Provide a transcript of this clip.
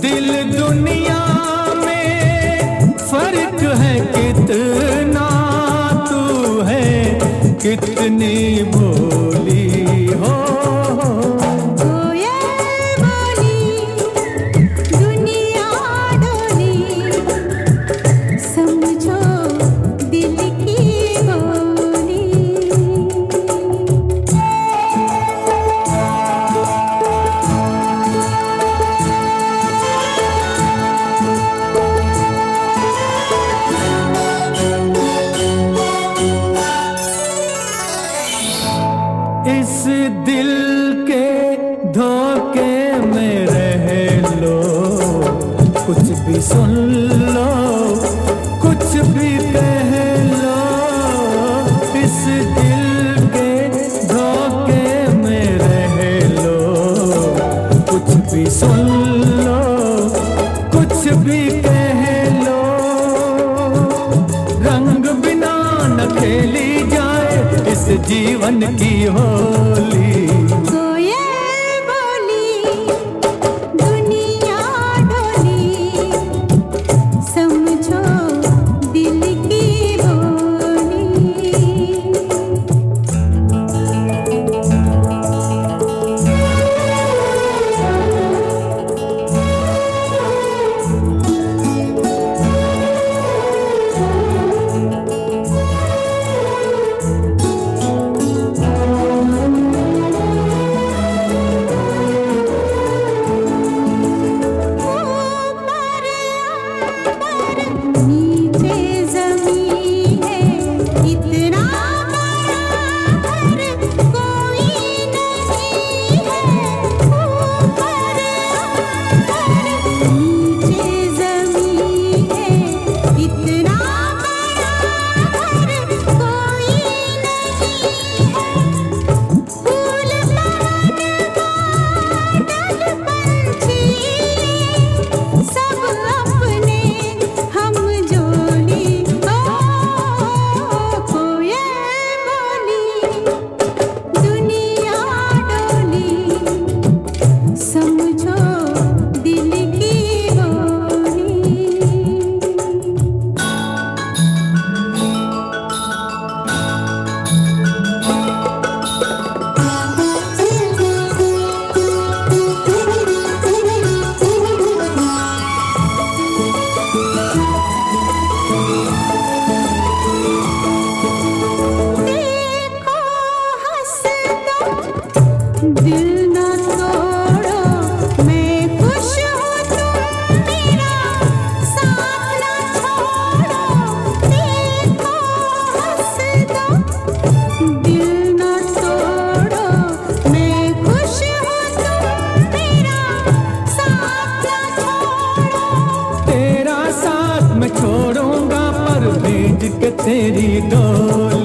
दिल दुनिया में फर्क है कितना, तू है कितनी भोली हो। इस दिल के धोखे में रह लो, कुछ भी सुन लो, कुछ भी कह लो। इस दिल के धोखे में रह लो, कुछ भी सुन लो, कुछ भी कह लो। रंग बिना न खेली जाए इस जीवन की होली। दिल ना तोड़ो, मैं खुश हूँ तुम मेरा साथ ना छोड़ो। देखो हंस दो, दिल ना तोड़ो, मैं खुश हूँ तुम मेरा साथ ना छोड़ो। तेरा साथ मैं छोड़ूंगा पर भेज के तेरी डोली।